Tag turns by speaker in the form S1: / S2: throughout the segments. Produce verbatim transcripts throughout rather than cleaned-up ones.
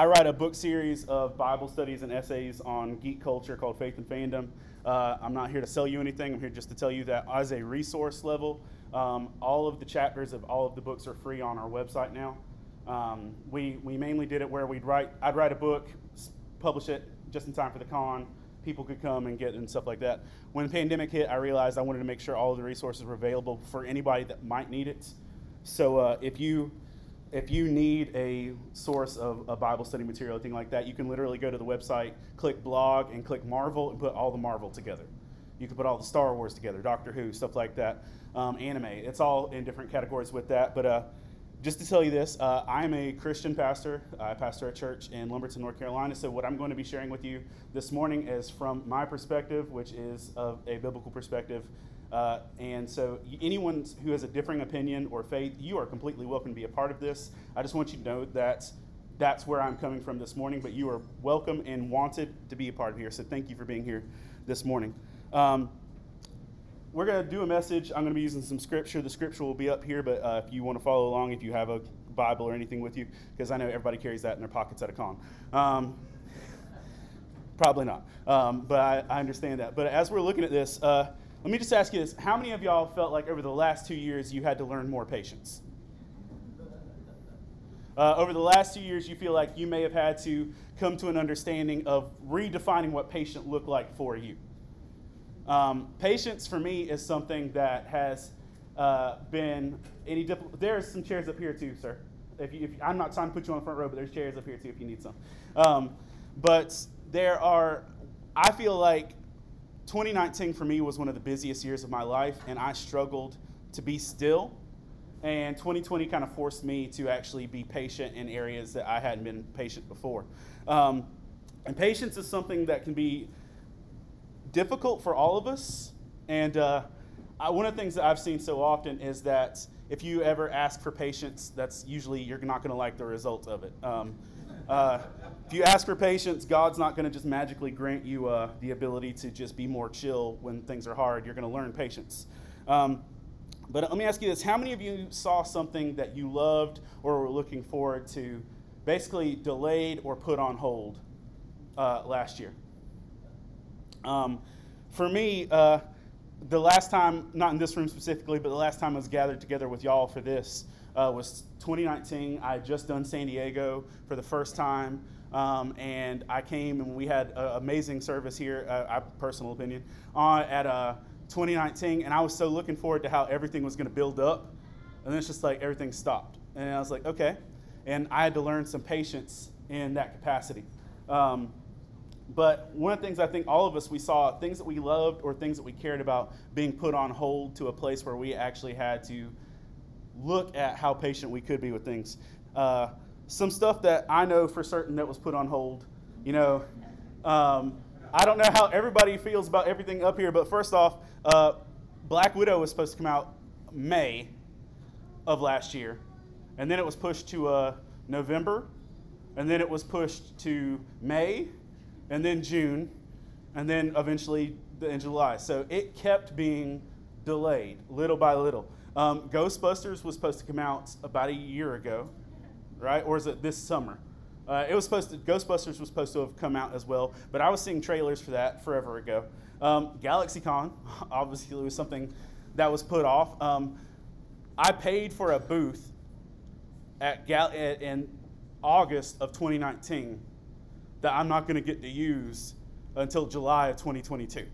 S1: I write a book series of Bible studies and essays on geek culture called Faith and Fandom. Uh, I'm not here to sell you anything. I'm here just to tell you that as a resource level, um, all of the chapters of all of the books are free on our website now. Um, we we mainly did it where we'd write, I'd write a book, publish it just in time for the con. People could come and get it and stuff like that. When the pandemic hit, I realized I wanted to make sure all of the resources were available for anybody that might need it. So uh, if you if you need a source of a Bible study material, anything like that, you can literally go to the website, click blog, and click Marvel, and put all the Marvel together. You can put all the Star Wars together, Doctor Who, stuff like that, um, anime. It's all in different categories with that. But uh, just to tell you this, uh, I'm a Christian pastor. I pastor a church in Lumberton, North Carolina. So what I'm going to be sharing with you this morning is from my perspective, which is of a biblical perspective. Uh, and so anyone who has a differing opinion or faith, you are completely welcome to be a part of this. I just want you to know that that's where I'm coming from this morning, but you are welcome and wanted to be a part of here. So thank you for being here this morning. Um, we're going to do a message. I'm going to be using some scripture. The scripture will be up here, but uh, if you want to follow along, if you have a Bible or anything with you, because I know everybody carries that in their pockets at a con. Um, probably not, um, but I, I understand that. But as we're looking at this, uh, let me just ask you this. How many of y'all felt like over the last two years you had to learn more patience? Uh, over the last two years, you feel like you may have had to come to an understanding of redefining what patient looked like for you. Um, patience for me is something that has uh, been any difficult. There's some chairs up here too, sir. If, you, if I'm not trying to put you on the front row, but there's chairs up here too if you need some. Um, but there are, I feel like twenty nineteen for me was one of the busiest years of my life, and I struggled to be still. And twenty twenty kind of forced me to actually be patient in areas that I hadn't been patient before. Um, and patience is something that can be difficult for all of us. And uh, I, one of the things that I've seen so often is that if you ever ask for patience, that's usually you're not going to like the result of it. Um, uh, if you ask for patience, God's not going to just magically grant you uh, the ability to just be more chill when things are hard. You're going to learn patience. Um, but let me ask you this. How many of you saw something that you loved or were looking forward to basically delayed or put on hold uh, last year? Um, for me, uh, the last time, not in this room specifically, but the last time I was gathered together with y'all for this uh, was twenty nineteen. I had just done San Diego for the first time, um, and I came and we had an amazing service here, uh, I personal opinion, uh, at uh, twenty nineteen, and I was so looking forward to how everything was going to build up, and then it's just like everything stopped. And I was like, okay. And I had to learn some patience in that capacity. Um, But one of the things I think all of us, we saw things that we loved or things that we cared about being put on hold to a place where we actually had to look at how patient we could be with things. Uh, some stuff that I know for certain that was put on hold, you know, um, I don't know how everybody feels about everything up here, but first off, uh, Black Widow was supposed to come out May of last year, and then it was pushed to uh, November, and then it was pushed to May, and then June, and then eventually in July. So it kept being delayed little by little. Um, Ghostbusters was supposed to come out about a year ago, right? Or is it this summer? Uh, it was supposed to, Ghostbusters was supposed to have come out as well, but I was seeing trailers for that forever ago. Um, GalaxyCon, obviously, was something that was put off. Um, I paid for a booth at Gal- in August of twenty nineteen that I'm not going to get to use until July of twenty twenty-two.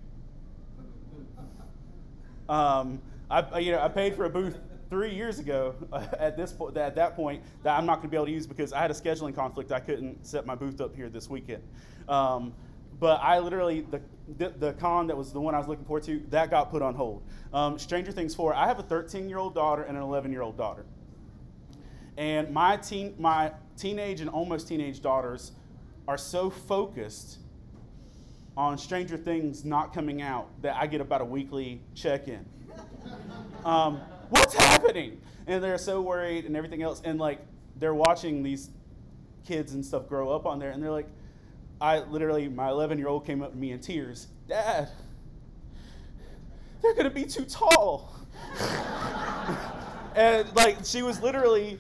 S1: Um, I, you know, I paid for a booth three years ago uh, at this po- at that point that I'm not going to be able to use because I had a scheduling conflict. I couldn't set my booth up here this weekend. Um, but I literally, the, the the con that was the one I was looking forward to, that got put on hold. Um, Stranger Things four, I have a thirteen-year-old daughter and an eleven-year-old daughter. And my teen, my teenage and almost teenage daughters are so focused on Stranger Things not coming out that I get about a weekly check-in. Um, what's happening? And they're so worried and everything else. And like, they're watching these kids and stuff grow up on there. And they're like, I literally, my eleven-year-old came up to me in tears. Dad, they're going to be too tall. And like, she was literally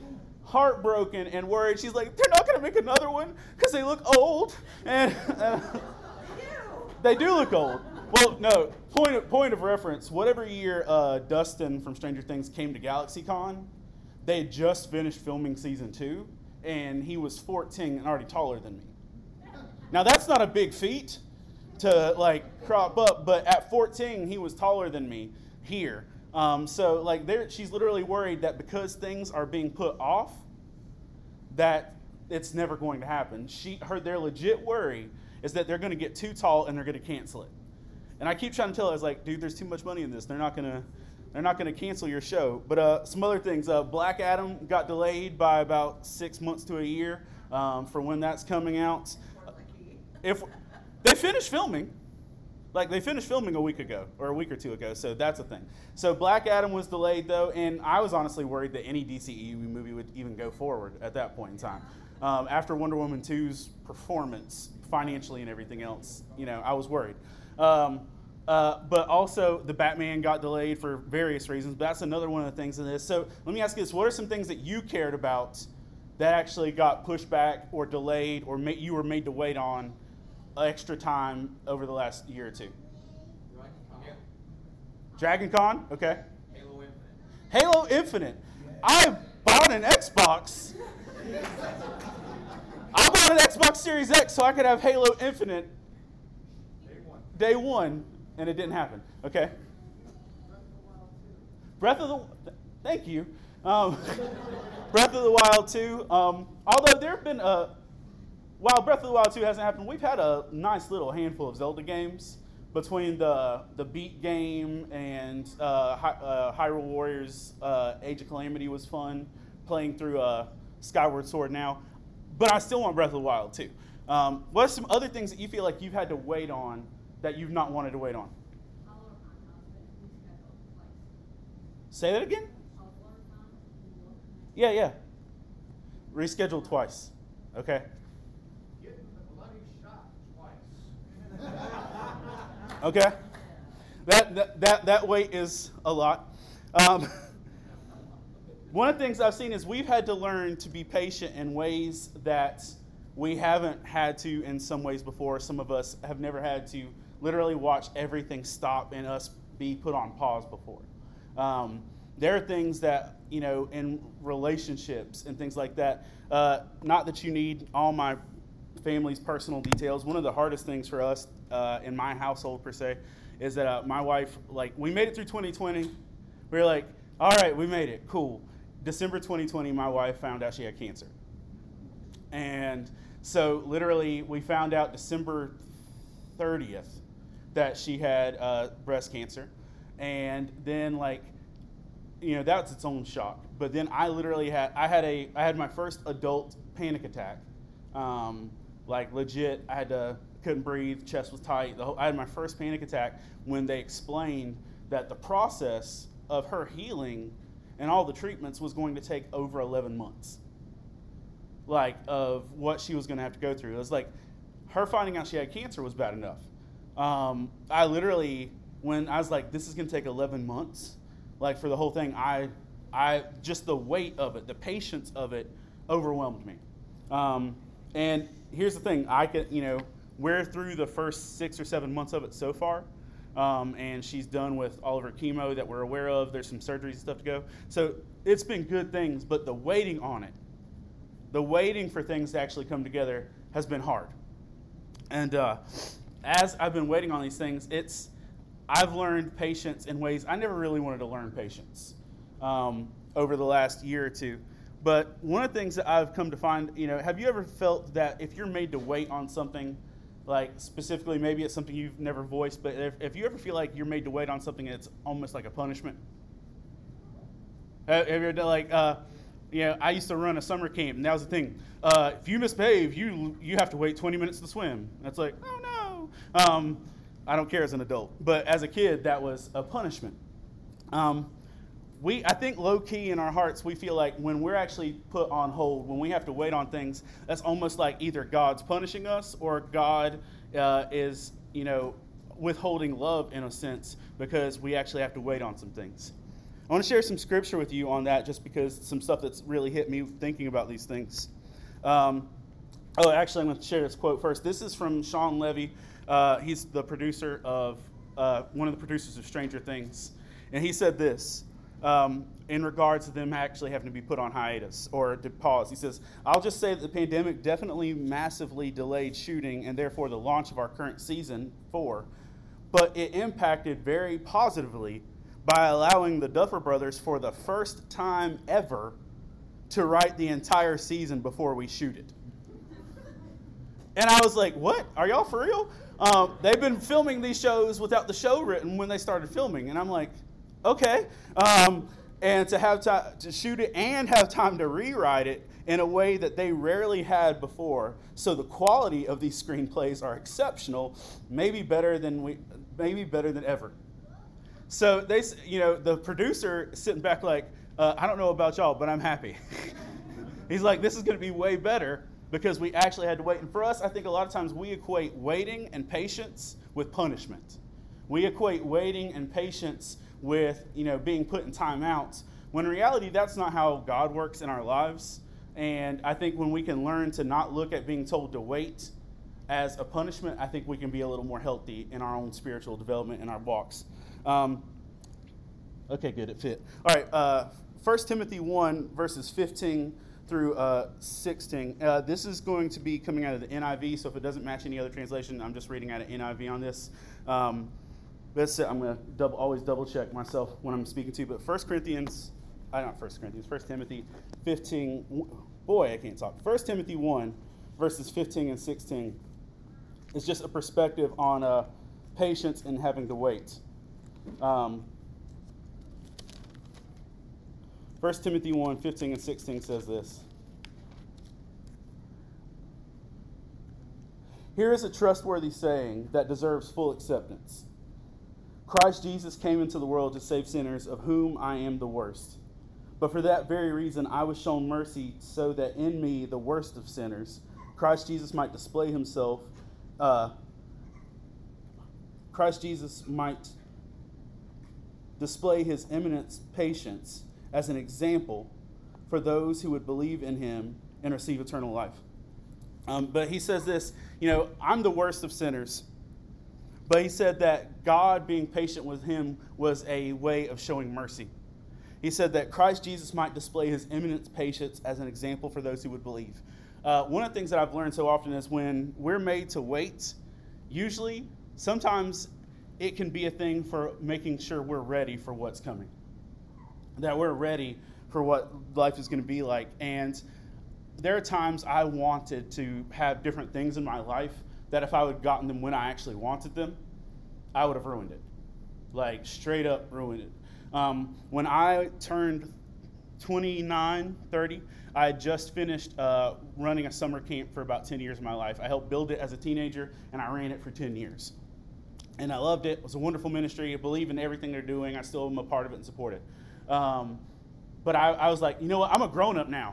S1: heartbroken and worried. She's like, they're not going to make another one because they look old. And, and they do look old. Well, no, point of, point of reference, whatever year uh, Dustin from Stranger Things came to GalaxyCon, they had just finished filming season two, and he was fourteen and already taller than me. Now, that's not a big feat to, like, crop up, but at fourteen, he was taller than me here. Um, so, like, there, she's literally worried that because things are being put off, that it's never going to happen. She, her, their legit worry is that they're going to get too tall and they're going to cancel it. And I keep trying to tell her, I was like, dude, there's too much money in this. They're not going to, they're not going to cancel your show. But uh, some other things. Uh, Black Adam got delayed by about six months to a year um, for when that's coming out. If they finished filming. Like, they finished filming a week ago, or a week or two ago, so that's a thing. So Black Adam was delayed, though, and I was honestly worried that any D C E U movie would even go forward at that point in time. Um, after Wonder Woman two's performance, financially and everything else, you know, I was worried. Um, uh, but also, the Batman got delayed for various reasons, but that's another one of the things in this. So let me ask you this. What are some things that you cared about that actually got pushed back or delayed or ma- you were made to wait on extra time over the last year or two? Dragon Con, okay.
S2: Halo Infinite.
S1: Halo Infinite. I bought an Xbox. I bought an Xbox Series X so I could have Halo Infinite
S2: Day one.
S1: day one, and it didn't happen. Okay. Breath of the, thank you. Um, Breath of the Wild two. Um, although there have been a, while Breath of the Wild two hasn't happened, we've had a nice little handful of Zelda games between the the Beat game and uh, Hy- uh, Hyrule Warriors. Uh, Age of Calamity was fun. Playing through uh, Skyward Sword now, but I still want Breath of the Wild too. Um, what are some other things that you feel like you've had to wait on that you've not wanted to wait on? Say that again? Yeah, yeah. Rescheduled twice. Okay.
S2: Getting the bloody shot twice.
S1: Okay. That that that, that wait is a lot. Um, one of the things I've seen is we've had to learn to be patient in ways that we haven't had to in some ways before. Some of us have never had to literally watch everything stop and us be put on pause before. Um, there are things that, you know, in relationships and things like that, uh, not that you need all my family's personal details. One of the hardest things for us uh, in my household, per se, is that uh, my wife, like, we made it through twenty twenty. We were like, all right, we made it, cool. December twenty twenty, my wife found out she had cancer. And so literally we found out December thirtieth that she had uh, breast cancer. And then, like, you know, that's its own shock. But then I literally had, I had a, I had my first adult panic attack. Um, like legit, I had to, couldn't breathe, chest was tight. The whole, I had my first panic attack when they explained that the process of her healing and all the treatments was going to take over eleven months. Like, of what she was going to have to go through. It was like, her finding out she had cancer was bad enough. Um, I literally, when I was like, this is going to take eleven months, like for the whole thing, I, I just the weight of it, the patience of it overwhelmed me. Um, and here's the thing, I could, you know, we're through the first six or seven months of it so far. Um, and she's done with all of her chemo that we're aware of. There's some surgeries and stuff to go. So it's been good things, but the waiting on it, the waiting for things to actually come together has been hard. And uh, as I've been waiting on these things, it's I've learned patience in ways I never really wanted to learn patience um, over the last year or two. But one of the things that I've come to find, you know, have you ever felt that if you're made to wait on something, like specifically maybe it's something you've never voiced, but if, if you ever feel like you're made to wait on something and it's almost like a punishment? Have you ever done, like, uh, you know, I used to run a summer camp, and that was the thing. Uh, if you misbehave, you you have to wait twenty minutes to swim. That's like, oh no. Um, I don't care as an adult, but as a kid, that was a punishment. Um, we, I think low key in our hearts, we feel like when we're actually put on hold, when we have to wait on things, that's almost like either God's punishing us or God uh, is, you know, withholding love in a sense because we actually have to wait on some things. I want to share some scripture with you on that just because some stuff that's really hit me thinking about these things. Um, oh, actually, I'm going to share this quote first. This is from Sean Levy. Uh, he's the producer of, uh, one of the producers of Stranger Things. And he said this um, in regards to them actually having to be put on hiatus or to pause. He says, I'll just say that the pandemic definitely massively delayed shooting and therefore the launch of our current season four, but it impacted very positively by allowing the Duffer Brothers for the first time ever to write the entire season before we shoot it. And I was like, what? Are y'all for real? Um, they've been filming these shows without the show written when they started filming. And I'm like, okay. Um, and to have time to shoot it and have time to rewrite it in a way that they rarely had before. So the quality of these screenplays are exceptional, maybe better than we, maybe better than ever. So they, you know, the producer sitting back like, uh, I don't know about y'all, but I'm happy. He's like, this is going to be way better because we actually had to wait. And for us, I think a lot of times we equate waiting and patience with punishment. We equate waiting and patience with, you know, being put in timeouts, when in reality, that's not how God works in our lives. And I think when we can learn to not look at being told to wait as a punishment, I think we can be a little more healthy in our own spiritual development in our walks. Um, okay, good, it fit. All right, uh, First Timothy one, verses fifteen through uh, sixteen. Uh, this is going to be coming out of the N I V, so if it doesn't match any other translation, I'm just reading out of N I V on this. Um, that's it. I'm going to double, always double check myself when I'm speaking to you. But First Corinthians, uh, not First Corinthians, First Timothy fifteen. Boy, I can't talk. First Timothy one, verses fifteen and sixteen. It's just a perspective on uh, patience and having to wait. Um, First Timothy one, fifteen and sixteen says this. Here is a trustworthy saying that deserves full acceptance. Christ Jesus came into the world to save sinners, of whom I am the worst. But for that very reason I was shown mercy, so that in me, the worst of sinners, Christ Jesus might display himself, uh, Christ Jesus might display his eminent patience as an example for those who would believe in him and receive eternal life. Um, but he says this, you know, I'm the worst of sinners. But he said that God being patient with him was a way of showing mercy. He said that Christ Jesus might display his eminent patience as an example for those who would believe. Uh, one of the things that I've learned so often is when we're made to wait, usually, sometimes it can be a thing for making sure we're ready for what's coming. That we're ready for what life is going to be like. And there are times I wanted to have different things in my life that if I would have gotten them when I actually wanted them, I would have ruined it. Like, straight up ruined it. Um, when I turned twenty-nine, thirty, I had just finished uh, running a summer camp for about ten years of my life. I helped build it as a teenager, and I ran it for ten years. And I loved it. It was a wonderful ministry. I believe in everything they're doing. I still am a part of it and support it. Um, but I, I was like, you know what? I'm a grown-up now.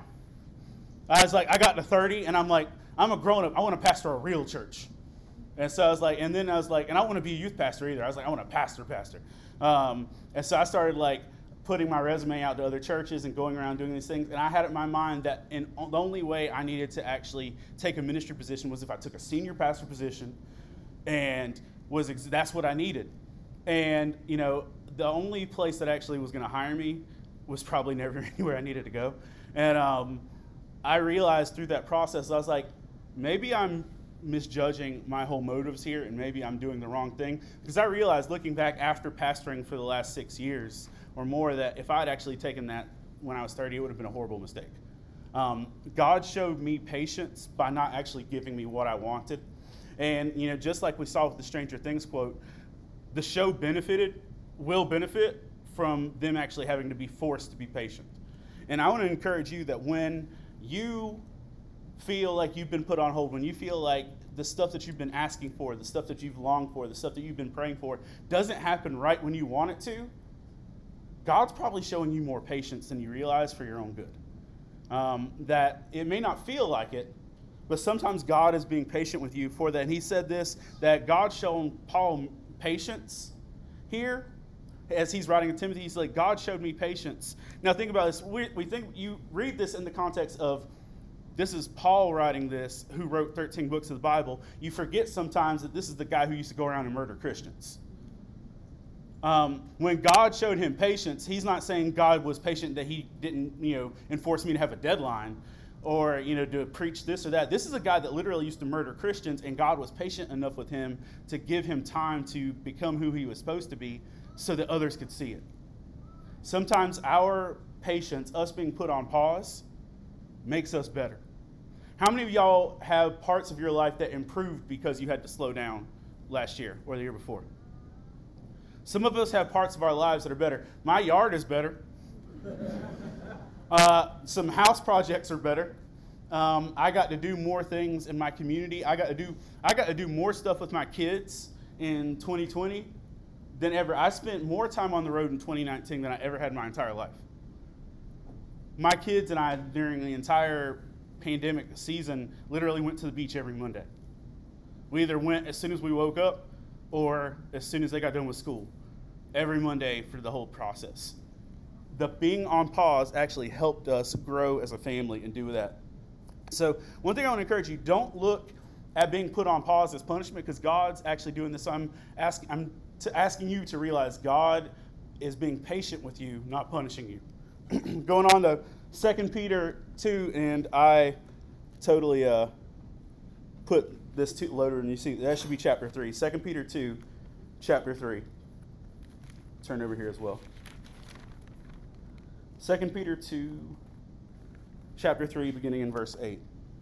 S1: I was like, I got to thirty, and I'm like, I'm a grown-up. I want to pastor a real church. And so I was like, and then I was like, and I don't want to be a youth pastor either. I was like, I want to pastor pastor. Um, and so I started like putting my resume out to other churches and going around doing these things. And I had it in my mind that in, the only way I needed to actually take a ministry position was if I took a senior pastor position, and was ex- that's what I needed. And, you know, the only place that actually was going to hire me was probably never anywhere I needed to go. And um, I realized through that process, I was like, maybe I'm misjudging my whole motives here, and maybe I'm doing the wrong thing. Because I realized looking back after pastoring for the last six years or more that if I'd actually taken that when I was thirty, it would have been a horrible mistake. Um, God showed me patience by not actually giving me what I wanted. And, you know, just like we saw with the Stranger Things quote, the show benefited, will benefit from them actually having to be forced to be patient. And I want to encourage you that when you feel like you've been put on hold, when you feel like the stuff that you've been asking for, the stuff that you've longed for, the stuff that you've been praying for doesn't happen right when you want it to, God's probably showing you more patience than you realize for your own good. Um, that it may not feel like it, but sometimes God is being patient with you for that. And he said this, that God's showing Paul patience here as he's writing to Timothy, he's like, God showed me patience. Now think about this. We, we think you read this in the context of this is Paul writing this, who wrote thirteen books of the Bible. You forget sometimes that this is the guy who used to go around and murder Christians. Um, when God showed him patience, he's not saying God was patient that he didn't, you know, enforce me to have a deadline or, you know, to preach this or that. This is a guy that literally used to murder Christians, and God was patient enough with him to give him time to become who he was supposed to be so that others could see it. Sometimes our patience, us being put on pause, makes us better. How many of y'all have parts of your life that improved because you had to slow down last year or the year before? Some of us have parts of our lives that are better. My yard is better. Uh, some house projects are better. Um, I got to do more things in my community. I got to do I got to do more stuff with my kids in twenty twenty than ever. I spent more time on the road in twenty nineteen than I ever had in my entire life. My kids and I, during the entire pandemic season, literally went to the beach every Monday. We either went as soon as we woke up or as soon as they got done with school, every Monday for the whole process. The being on pause actually helped us grow as a family and do that. So one thing I want to encourage you, don't look at being put on pause as punishment, because God's actually doing this. I'm asking, I'm to asking you to realize God is being patient with you, not punishing you. Going on to Second Peter two, and I totally uh, put this two loader, and you see that should be chapter three. Second Peter two, chapter three. Turn over here as well. Second Peter two, chapter three, beginning in verse eight.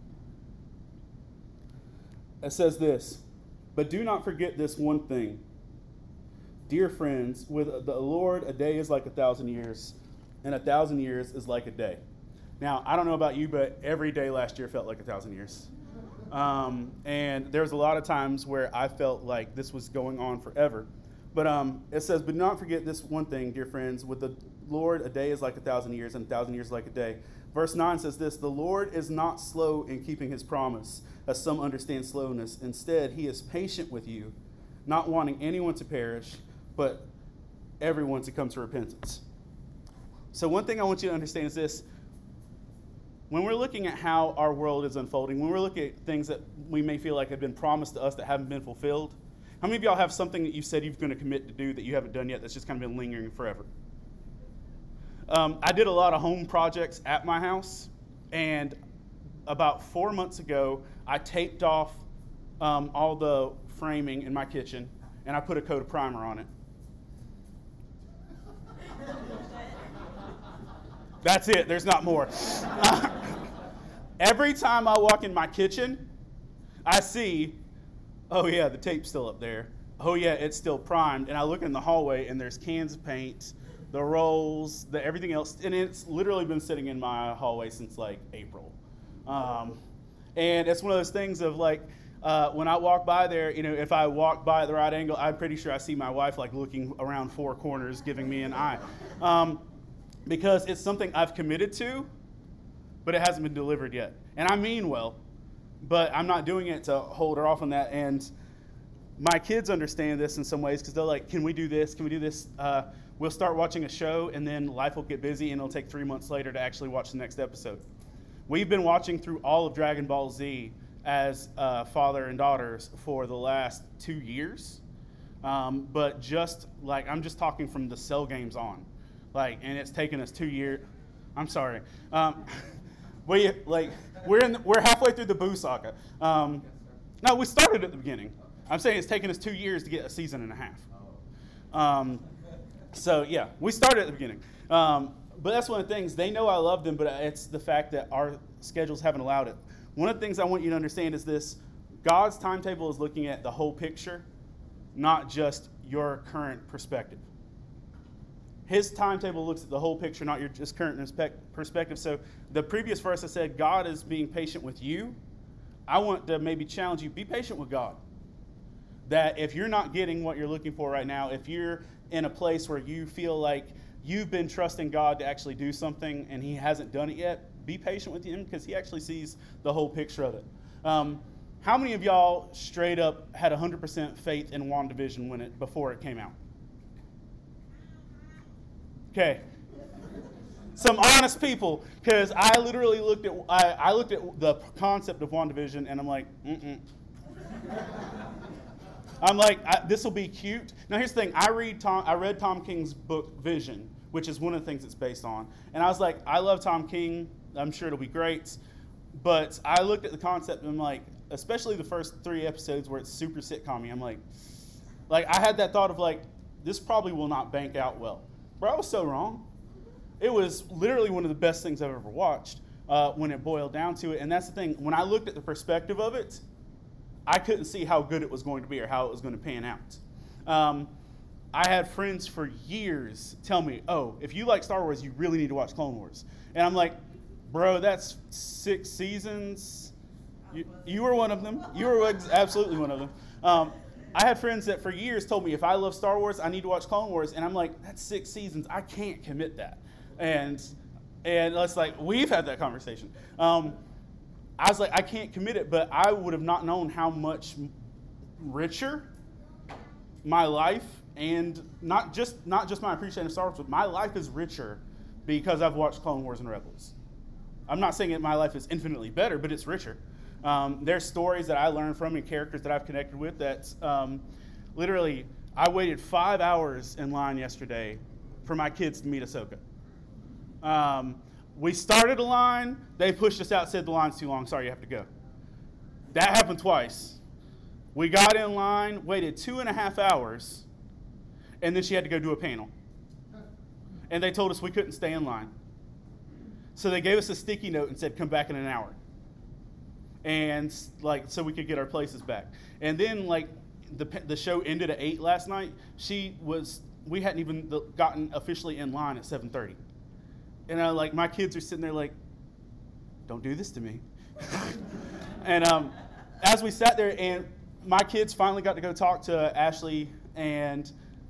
S1: It says this, "But do not forget this one thing, dear friends, with the Lord a day is like a thousand years, and a thousand years is like a day." Now, I don't know about you, but every day last year felt like a thousand years. Um, and there's a lot of times where I felt like this was going on forever. But um, it says, "But do not forget this one thing, dear friends, with the Lord a day is like a thousand years, and a thousand years like a day." Verse nine says this, "The Lord is not slow in keeping his promise, as some understand slowness. Instead, he is patient with you, not wanting anyone to perish, but everyone to come to repentance." So one thing I want you to understand is this. When we're looking at how our world is unfolding, when we're looking at things that we may feel like have been promised to us that haven't been fulfilled, how many of y'all have something that you said you're going to commit to do that you haven't done yet that's just kind of been lingering forever? Um, I did a lot of home projects at my house, and about four months ago, I taped off um, all the framing in my kitchen, and I put a coat of primer on it. That's it. There's not more. Uh, every time I walk in my kitchen, I see, oh yeah, the tape's still up there. Oh yeah, it's still primed. And I look in the hallway, and there's cans of paint, the rolls, the everything else, and it's literally been sitting in my hallway since like April. Um, and it's one of those things of like, uh, when I walk by there, you know, if I walk by at the right angle, I'm pretty sure I see my wife like looking around four corners, giving me an eye. Um, because it's something I've committed to, but it hasn't been delivered yet. And I mean well, but I'm not doing it to hold her off on that. And my kids understand this in some ways, because they're like, can we do this? Can we do this? Uh, we'll start watching a show, and then life will get busy, and it'll take three months later to actually watch the next episode. We've been watching through all of Dragon Ball Z as uh, father and daughters for the last two years. Um, but just like, I'm just talking from the Cell games on. Like, and it's taken us two years. I'm sorry. Um, we like we're in the, we're halfway through the Buu saga. Um, no, we started at the beginning. I'm saying it's taken us two years to get a season and a half. Um, so yeah, we started at the beginning. Um, but that's one of the things. They know I love them, but it's the fact that our schedules haven't allowed it. One of the things I want you to understand is this: God's timetable is looking at the whole picture, not just your current perspective. His timetable looks at the whole picture, not your just current perspective. So the previous verse I said, God is being patient with you. I want to maybe challenge you, be patient with God. That if you're not getting what you're looking for right now, if you're in a place where you feel like you've been trusting God to actually do something and he hasn't done it yet, be patient with him, because he actually sees the whole picture of it. Um, how many of y'all straight up had one hundred percent faith in WandaVision when it before it came out? Okay. Some honest people, because I literally looked at I, I looked at the concept of WandaVision, and I'm like, mm-mm. I'm like, this will be cute. Now here's the thing: I read Tom, I read Tom King's book Vision, which is one of the things it's based on, and I was like, I love Tom King. I'm sure it'll be great. But I looked at the concept, and I'm like, especially the first three episodes where it's super sitcom-y, I'm like, like I had that thought of like, this probably will not bank out well. But I was so wrong. It was literally one of the best things I've ever watched uh, when it boiled down to it. And that's the thing. When I looked at the perspective of it, I couldn't see how good it was going to be or how it was going to pan out. Um, I had friends for years tell me, oh, if you like Star Wars, you really need to watch Clone Wars. And I'm like, bro, that's six seasons. You, you were one of them. You were ex- absolutely one of them. Um, I had friends that for years told me, if I love Star Wars, I need to watch Clone Wars. And I'm like, that's six seasons. I can't commit that. And and it's like, we've had that conversation. Um, I was like, I can't commit it, but I would have not known how much richer my life, and not just not just my appreciation of Star Wars, but my life is richer because I've watched Clone Wars and Rebels. I'm not saying that my life is infinitely better, but it's richer. Um, there's stories that I learned from and characters that I've connected with that um, literally, I waited five hours in line yesterday for my kids to meet Ahsoka. Um, we started a line, they pushed us out, said the line's too long, sorry, you have to go. That happened twice. We got in line, waited two and a half hours, and then she had to go do a panel. And they told us we couldn't stay in line. So they gave us a sticky note and said, come back in an hour. And like, so we could get our places back. And then like the the show ended at eight last night. She was, we hadn't even gotten officially in line at seven thirty. And I like, my kids are sitting there like, don't do this to me. And um, as we sat there, and my kids finally got to go talk to Ashley, and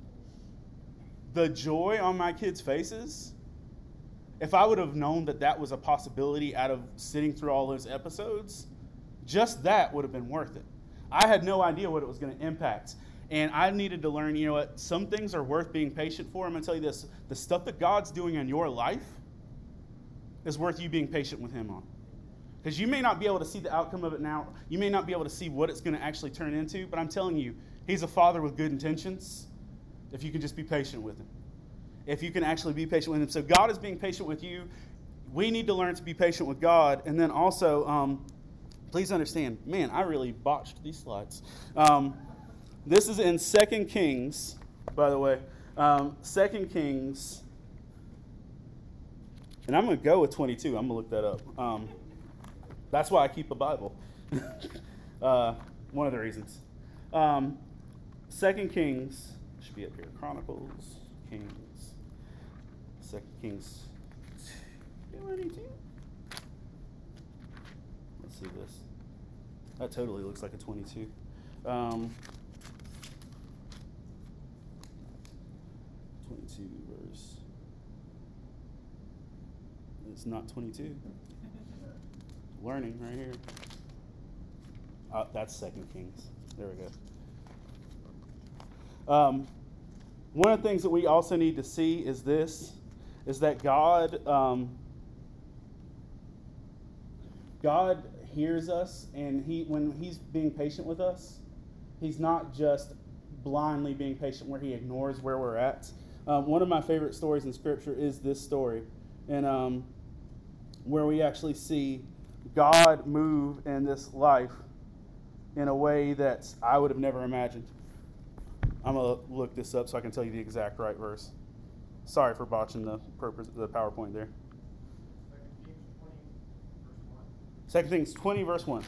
S1: the joy on my kids' faces, if I would have known that that was a possibility out of sitting through all those episodes, just that would have been worth it. I had no idea what it was going to impact. And I needed to learn, you know what, some things are worth being patient for. I'm going to tell you this, the stuff that God's doing in your life is worth you being patient with him on. Because you may not be able to see the outcome of it now. You may not be able to see what it's going to actually turn into. But I'm telling you, he's a father with good intentions if you can just be patient with him. If you can actually be patient with him. So God is being patient with you. We need to learn to be patient with God. And then also, um, please understand, man, I really botched these slides. Um, this is in Second Kings, by the way. Um, Second Kings. And I'm going to go with twenty-two. I'm going to look that up. Um, that's why I keep a Bible. uh, one of the reasons. Um, Second Kings. Should be up here. Chronicles. Kings. Second Kings twenty-two. Let's see this. That totally looks like a twenty-two. Um, twenty-two verse. It's not twenty-two. Learning right here. Uh, that's Second Kings. There we go. Um, one of the things that we also need to see is this, is that God, um, God hears us, and he, when he's being patient with us, he's not just blindly being patient where he ignores where we're at. Um, one of my favorite stories in Scripture is this story, and um, where we actually see God move in this life in a way that I would have never imagined. I'm going to look this up so I can tell you the exact right verse. Sorry for botching the purpose the PowerPoint there. Second Kings twenty, verse one.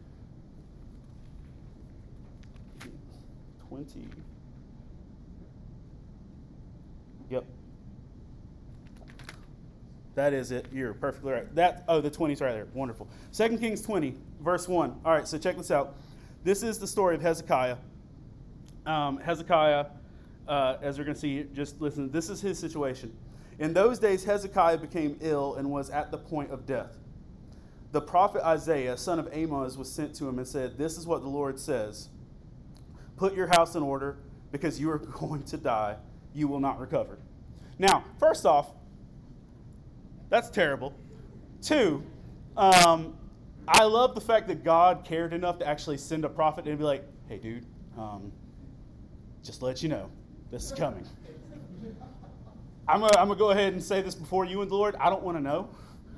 S1: twenty. Yep. That is it. You're perfectly right. That oh, the twenty's right there. Wonderful. Second Kings twenty, verse one. All right, so check this out. This is the story of Hezekiah. Um, Hezekiah, uh, as we're going to see, just listen, this is his situation. In those days, Hezekiah became ill and was at the point of death. The prophet Isaiah, son of Amos, was sent to him and said, "This is what the Lord says. Put your house in order, because you are going to die. You will not recover." Now, first off, that's terrible. Two, um, I love the fact that God cared enough to actually send a prophet and be like, hey, dude, um, just to let you know, this is coming. I'm going I'm to go ahead and say this before you and the Lord. I don't want to know.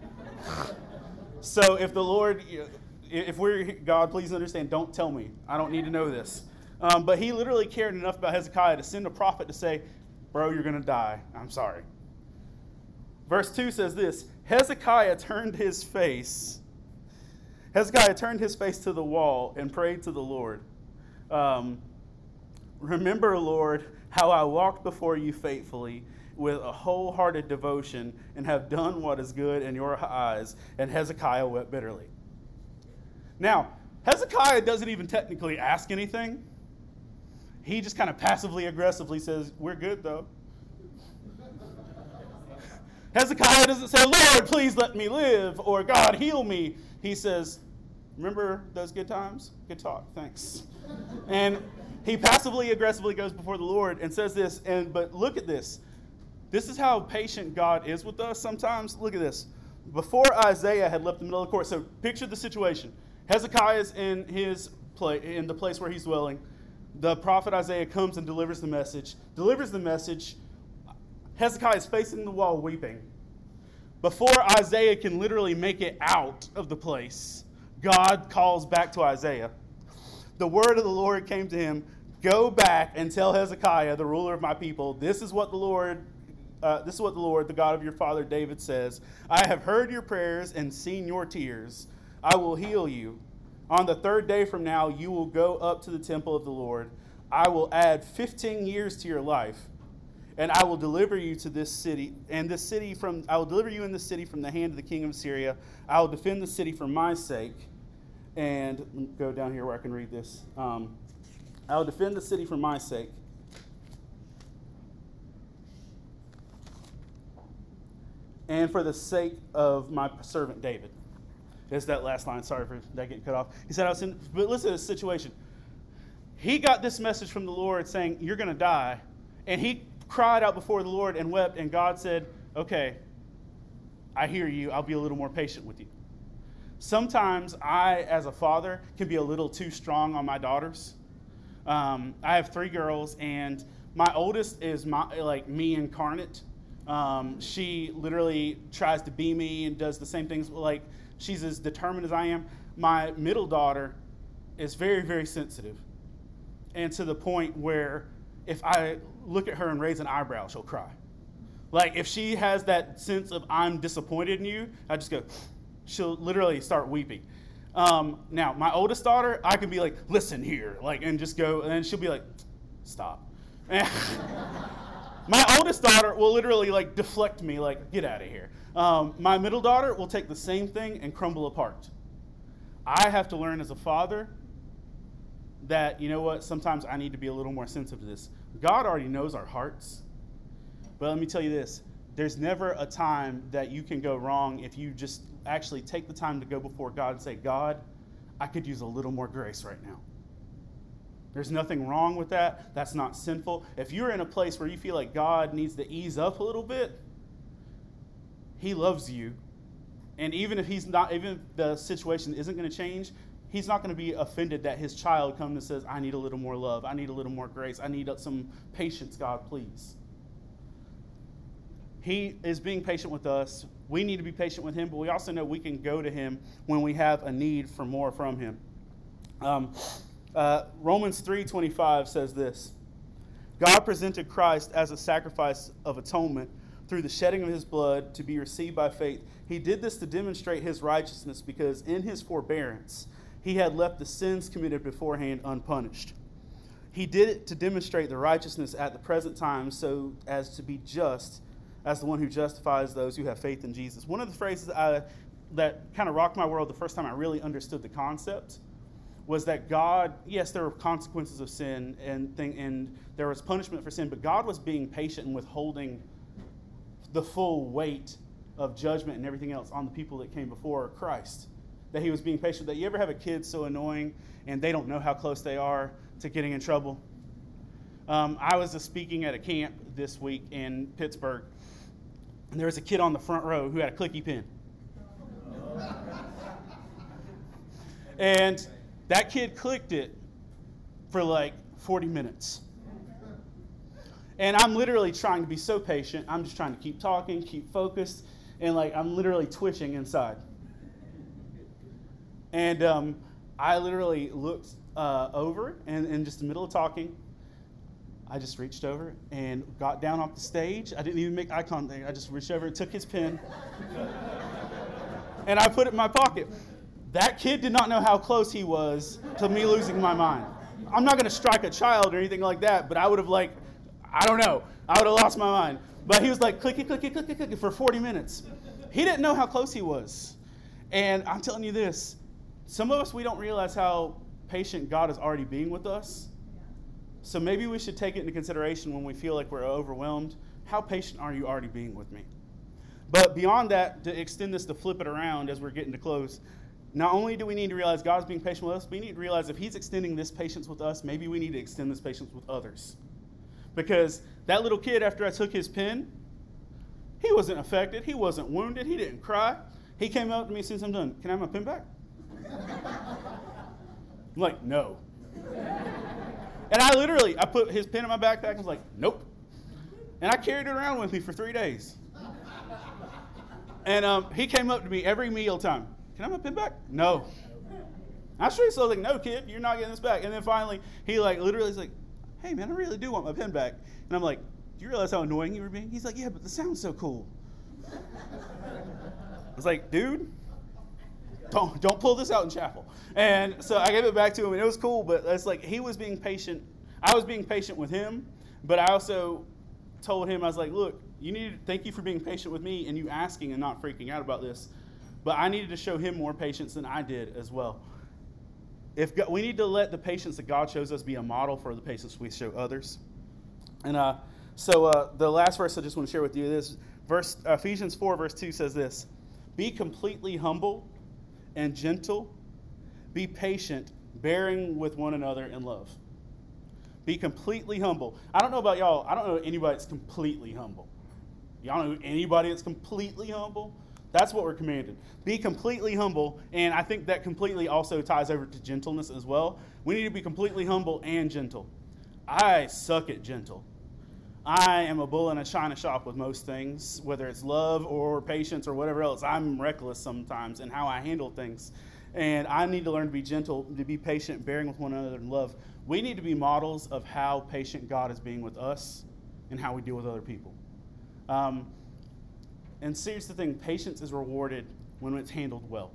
S1: So if the Lord, if we're, God, please understand, don't tell me. I don't need to know this. Um, but he literally cared enough about Hezekiah to send a prophet to say, bro, you're going to die. I'm sorry. Verse two says this, Hezekiah turned his face, Hezekiah turned his face to the wall and prayed to the Lord. Um, Remember, Lord, how I walked before you faithfully with a wholehearted devotion and have done what is good in your eyes. And Hezekiah wept bitterly. Now, Hezekiah doesn't even technically ask anything. He just kind of passively aggressively says, we're good though. Hezekiah doesn't say, Lord, please let me live, or God, heal me. He says, remember those good times? Good talk, thanks. And he passively aggressively goes before the Lord and says this, and but look at this. This is how patient God is with us sometimes. Look at this. Before Isaiah had left the middle of the court, so picture the situation. Hezekiah is in his place, in the place where he's dwelling. The prophet Isaiah comes and delivers the message. Delivers the message. Hezekiah is facing the wall weeping. Before Isaiah can literally make it out of the place, God calls back to Isaiah. The word of the Lord came to him, go back and tell Hezekiah, the ruler of my people, this is what the Lord, uh, this is what the Lord, the God of your father David says. I have heard your prayers and seen your tears. I will heal you. On the third day from now, you will go up to the temple of the Lord. I will add fifteen years to your life, and I will deliver you to this city, and this city from, I will deliver you in this city from the hand of the king of Syria. I will defend the city for my sake. And go down here where I can read this. Um, I will defend the city for my sake. And for the sake of my servant David. Is that last line. Sorry for that getting cut off. He said, I was in, but listen to this situation. He got this message from the Lord saying, you're going to die. And he cried out before the Lord and wept. And God said, okay, I hear you. I'll be a little more patient with you. Sometimes I, as a father, can be a little too strong on my daughters. Um, I have three girls, and my oldest is my, like me incarnate. Um, she literally tries to be me and does the same things. Like, she's as determined as I am. My middle daughter is very, very sensitive, and to the point where if I look at her and raise an eyebrow, she'll cry. Like, if she has that sense of I'm disappointed in you, I just go... She'll literally start weeping. Um, now, my oldest daughter, I can be like, listen here, like, and just go, and then she'll be like, stop. And my oldest daughter will literally, like, deflect me, like, get out of here. Um, my middle daughter will take the same thing and crumble apart. I have to learn as a father that, you know what, sometimes I need to be a little more sensitive to this. God already knows our hearts. But let me tell you this. There's never a time that you can go wrong if you just actually take the time to go before God and say, God, I could use a little more grace right now. There's nothing wrong with that. That's not sinful. If you're in a place where you feel like God needs to ease up a little bit, he loves you. And even if he's not, even if the situation isn't going to change, he's not going to be offended that his child comes and says, I need a little more love. I need a little more grace. I need some patience, God, please. He is being patient with us. We need to be patient with him, but we also know we can go to him when we have a need for more from him. Um, uh, Romans three twenty-five says this, God presented Christ as a sacrifice of atonement through the shedding of his blood to be received by faith. He did this to demonstrate his righteousness because in his forbearance he had left the sins committed beforehand unpunished. He did it to demonstrate the righteousness at the present time so as to be just as the one who justifies those who have faith in Jesus. One of the phrases I, that kind of rocked my world the first time I really understood the concept was that God, yes, there were consequences of sin and, thing, and there was punishment for sin, but God was being patient and withholding the full weight of judgment and everything else on the people that came before Christ. That he was being patient. That you ever have a kid so annoying and they don't know how close they are to getting in trouble? Um, I was uh, speaking at a camp this week in Pittsburgh, and there was a kid on the front row who had a clicky pen. And that kid clicked it for like forty minutes. And I'm literally trying to be so patient. I'm just trying to keep talking, keep focused, and like I'm literally twitching inside. And um, I literally looked uh, over, and in just the middle of talking, I just reached over and got down off the stage. I didn't even make eye contact. I just reached over and took his pen, and I put it in my pocket. That kid did not know how close he was to me losing my mind. I'm not going to strike a child or anything like that, but I would have like, I don't know. I would have lost my mind. But he was like, clicky, clicky, clicky, clicky for forty minutes. He didn't know how close he was. And I'm telling you this, some of us, we don't realize how patient God is already being with us. So maybe we should take it into consideration when we feel like we're overwhelmed. How patient are you already being with me? But beyond that, to extend this, to flip it around as we're getting to close, not only do we need to realize God's being patient with us, we need to realize if he's extending this patience with us, maybe we need to extend this patience with others. Because that little kid, after I took his pen, he wasn't affected. He wasn't wounded. He didn't cry. He came up to me as soon as I'm done. Can I have my pen back? I'm like, no. And I literally, I put his pen in my backpack and was like, nope. And I carried it around with me for three days. And um, he came up to me every meal time. Can I have my pen back? No. I straight so I was like, no, kid, you're not getting this back. And then finally, he like literally is like, hey, man, I really do want my pen back. And I'm like, do you realize how annoying you were being? He's like, yeah, but the sound's so cool. I was like, dude, don't don't pull this out in chapel. And so I gave it back to him, and it was cool, but it's like he was being patient. I was being patient with him, but I also told him, I was like, look, you need to thank you for being patient with me and you asking and not freaking out about this. But I needed to show him more patience than I did as well. If God, we need to let the patience that God shows us be a model for the patience we show others. And uh, so uh, the last verse I just want to share with you is verse uh, Ephesians four, verse two says this: be completely humble and gentle, be patient, bearing with one another in love. Be completely humble. I don't know about y'all. I don't know anybody that's completely humble. Y'all know anybody that's completely humble? That's what we're commanded. Be completely humble, and I think that completely also ties over to gentleness as well. We need to be completely humble and gentle. I suck at gentle. I am a bull in a china shop with most things, whether it's love or patience or whatever else. I'm reckless sometimes in how I handle things. And I need to learn to be gentle, to be patient, bearing with one another in love. We need to be models of how patient God is being with us and how we deal with other people. Um, and here's the thing, patience is rewarded when it's handled well.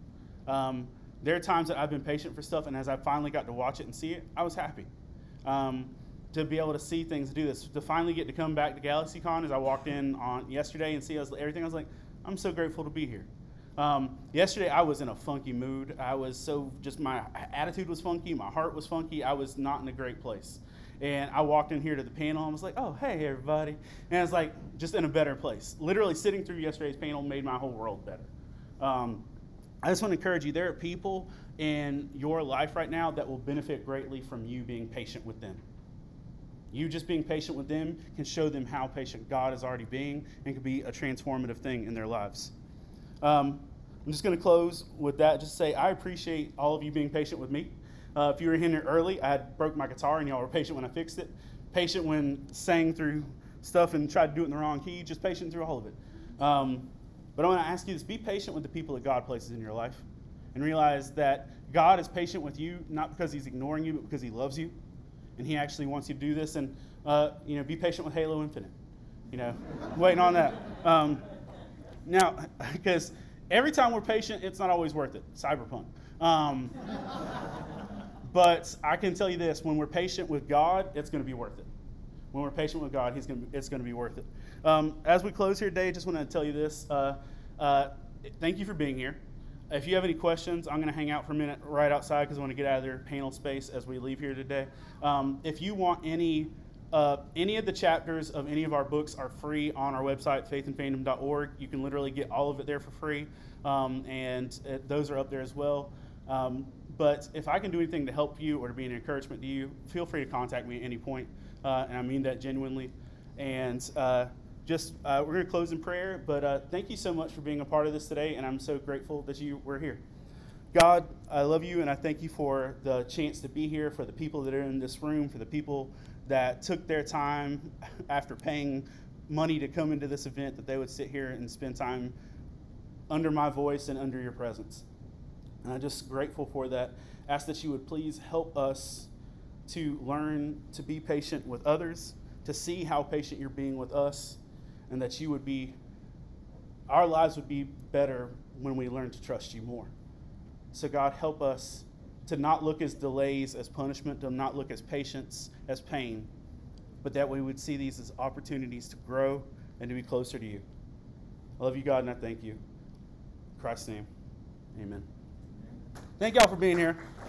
S1: Um, there are times that I've been patient for stuff, and as I finally got to watch it and see it, I was happy. Um, to be able to see things do this, to finally get to come back to GalaxyCon as I walked in on yesterday and see us, everything, I was like, I'm so grateful to be here. Um, yesterday I was in a funky mood. I was so, just my attitude was funky, my heart was funky, I was not in a great place. And I walked in here to the panel and was like, oh, hey, everybody. And it's like, just in a better place. Literally sitting through yesterday's panel made my whole world better. Um, I just want to encourage you, there are people in your life right now that will benefit greatly from you being patient with them. You just being patient with them can show them how patient God is already being and can be a transformative thing in their lives. Um, I'm just going to close with that. Just say, I appreciate all of you being patient with me. Uh, if you were in here early, I had broke my guitar and y'all were patient when I fixed it. Patient when sang through stuff and tried to do it in the wrong key. Just patient through all of it. Um, but I want to ask you this. Be patient with the people that God places in your life. And realize that God is patient with you, not because he's ignoring you, but because he loves you. And he actually wants you to do this. And, uh, you know, be patient with Halo Infinite. You know, waiting on that. Um, now, because every time we're patient, it's not always worth it. Cyberpunk. Um, but I can tell you this. When we're patient with God, it's going to be worth it. When we're patient with God, he's going to, it's going to be worth it. Um, as we close here today, I just want to tell you this. Uh, uh, thank you for being here. If you have any questions, I'm going to hang out for a minute right outside because I want to get out of their panel space as we leave here today. Um, if you want any, uh, any of the chapters of any of our books are free on our website, faith and fandom dot org. You can literally get all of it there for free, um, and uh, those are up there as well. Um, but if I can do anything to help you or to be an encouragement to you, feel free to contact me at any point. uh, and I mean that genuinely. And uh, just uh, we're going to close in prayer, but uh, thank you so much for being a part of this today, and I'm so grateful that you were here. God, I love you, and I thank you for the chance to be here, for the people that are in this room, for the people that took their time after paying money to come into this event, that they would sit here and spend time under my voice and under your presence. And I'm just grateful for that. Ask that you would please help us to learn to be patient with others, to see how patient you're being with us, and that you would be, our lives would be better when we learn to trust you more. So God, help us to not look as delays as punishment, to not look as patience as pain, but that we would see these as opportunities to grow and to be closer to you. I love you, God, and I thank you. In Christ's name, amen. Thank y'all for being here.